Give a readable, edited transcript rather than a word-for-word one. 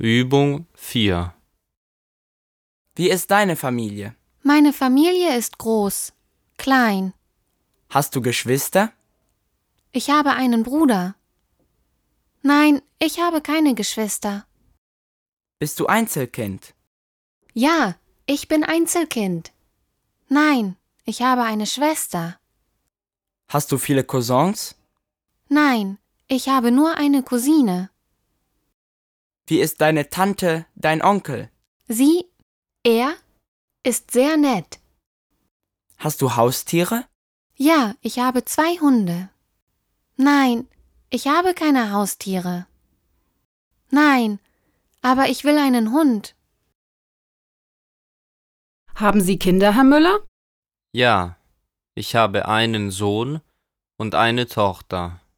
Übung 4. Wie ist deine Familie? Meine Familie ist groß, klein. Hast du Geschwister? Ich habe einen Bruder. Nein, ich habe keine Geschwister. Bist du Einzelkind? Ja, ich bin Einzelkind. Nein, ich habe eine Schwester. Hast du viele Cousins? Nein, ich habe nur eine Cousine. Wie ist deine Tante, dein Onkel? Er ist sehr nett. Hast du Haustiere? Ja, ich habe 2 Hunde. Nein, ich habe keine Haustiere. Nein, aber ich will einen Hund. Haben Sie Kinder, Herr Müller? Ja, ich habe einen Sohn und eine Tochter.